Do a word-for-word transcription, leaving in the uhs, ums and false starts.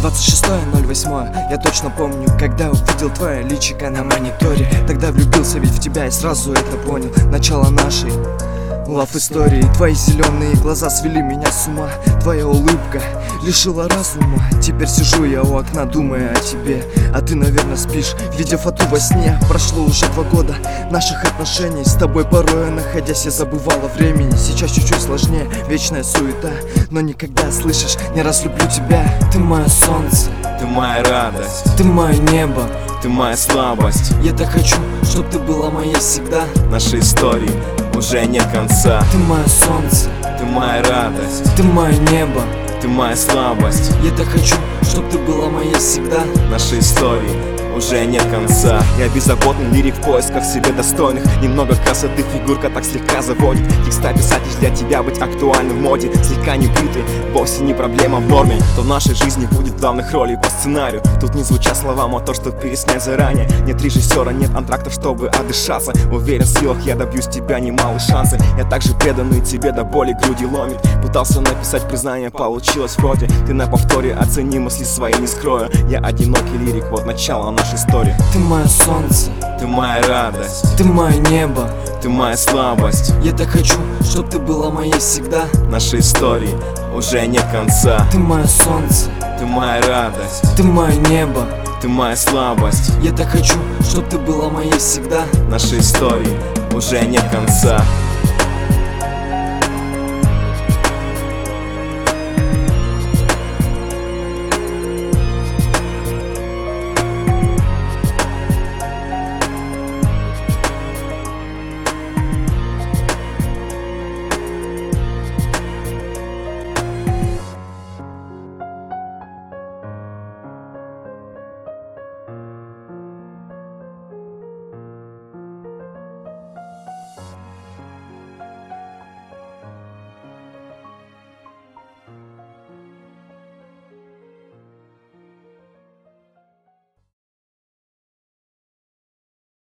двадцать шестое ноль восьмое, я точно помню, когда увидел твое личико на мониторе. Тогда влюбился ведь в тебя и сразу это понял. Начало нашей лав истории. Твои зеленые глаза свели меня с ума. Твоя улыбка лишила разума. Теперь сижу я у окна, думая о тебе, а ты, наверное, спишь, видя фату во сне. Прошло уже два года наших отношений. С тобой порой, находясь, я забывала времени. Сейчас чуть-чуть сложнее, вечная суета, но никогда, слышишь, не разлюблю тебя. Ты мое солнце, ты моя радость, ты мое небо, ты моя слабость. Я так хочу, чтоб ты была моей всегда. Нашей истории уже нет конца. Ты мое солнце, ты моя радость, ты мое небо, ты моя слабость. Я так хочу, чтоб ты была моей всегда. Нашей истории уже нет конца. Я беззаботный лирик в поисках себе достойных. Немного красоты, фигурка так слегка заводит. Текста писать лишь для тебя, быть актуальным в моде. Слегка не бритый, вовсе не проблема в норме. То в нашей жизни будет главных ролей по сценарию. Тут не звучат слова, а то, что переснять заранее. Нет режиссера, нет антрактов, чтобы отдышаться. Уверен, в силах я добьюсь тебя немалые шансы. Я также преданный тебе до боли груди ломит. Пытался написать признание, получилось вроде. Ты на повторе оцени мысли свои, не скрою. Я одинокий лирик, вот начало нашей истории. Ты мое солнце, ты моя радость, ты мое небо, ты моя слабость. Я так хочу, чтоб ты была моей всегда. Нашей истории уже нет конца. Ты мое солнце, ты моя радость, ты мое небо, ты моя слабость. Я так хочу, чтоб ты была моей всегда. Нашей истории уже нет конца.